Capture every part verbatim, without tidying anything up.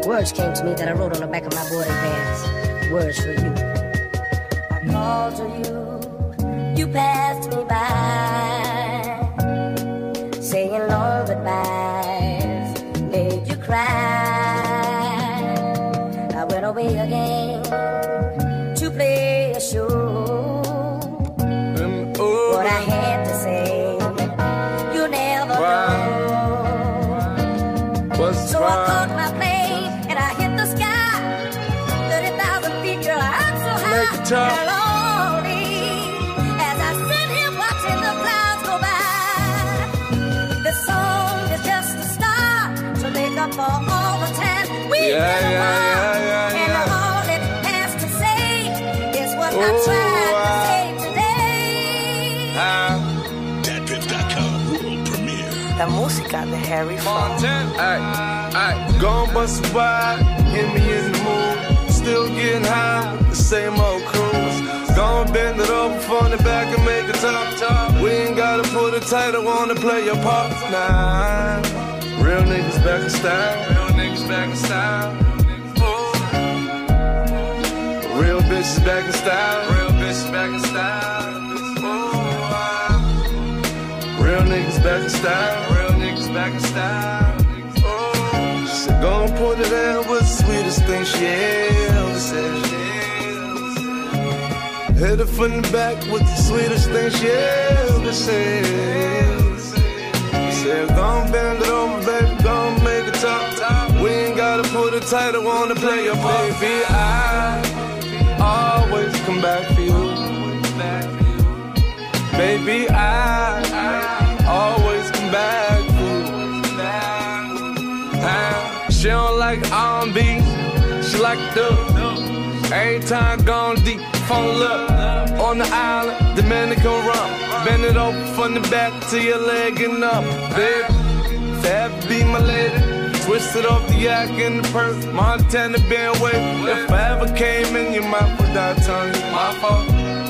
Words came to me that I wrote on the back of my boarding pass. Words for you. I called to you, you passed me by, saying long goodbyes, made you cry. I went away again to play a show. Um, oh. What I had to say, you never wow. know. What's so fine? I caught my plane and I hit the sky. thirty thousand feet, girl, I'm so high and lonely. As I sit here watching the clouds go by, this song is just a start to make up for all the time we yeah, been yeah, apart. Yeah, yeah, yeah. And all it has to say is what oh, I tried uh, to say today. Uh, Datpiff dot com world premiere. La música de Harry Fontaine. Ay, ay, gon' bust a wide, get me in the mood. Still getting high with the same old cruise. Gon' bend it over from the back and make it top, top. We ain't gotta put a title on to play your part. Nah, real niggas back in style. Real niggas back in style. Real bitches back in style. Real bitches back in style. Real niggas back in style. Real niggas back in style. She gon' put it in with the sweetest thing she ever said. Hit her from the back with the sweetest thing she ever said. Said gon' bend it over, baby, gon' make it top. We ain't gotta put a title on to play your part. Baby, I always come back for you. Baby, I, I always come back for you. She don't like R and B, she like the every time gone deep, phone up on the island, Dominican rum. Bend it over from the back to your leg and up, baby. That be my lady. Twist it off the yak in the purse. Montana been waiting. If I ever came in your mouth without telling you my fault.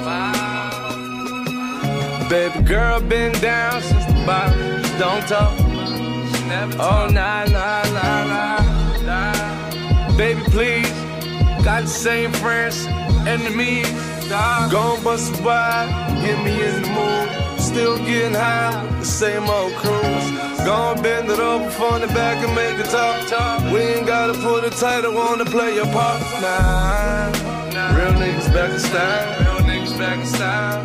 Baby girl been down since the bottom. Don't talk. Oh nah nah nah nah nah. Baby please, got the same friends, enemies. Gon' bust a wide, get me in the mood. Still getting high with the same old cruise. Gon' bend it over from the back and make it top. We ain't gotta put a title on to play your part. Nah, real niggas back in style. Real niggas back in style.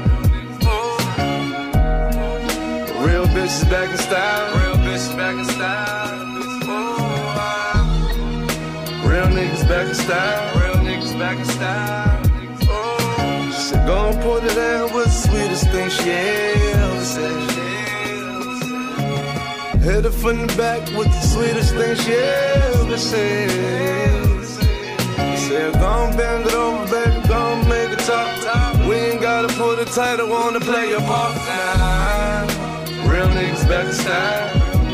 Real bitches back in style. Real bitches back in style. Real niggas back in style. Real niggas back in style. She gon' put it in with the sweetest thing she ever said. Hit her from the back with the sweetest thing she ever said. Said gon' bend it over, baby, gon' make it top. We ain't gotta put a title on to play your part. Nah, real niggas back in style.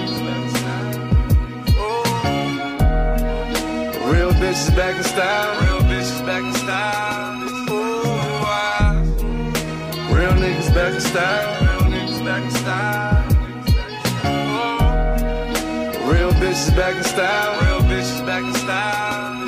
Real bitches back in style. Real bitches back in style. Real niggas back in style. Real niggas back in style. Real bitches back in style. Real bitches back in style.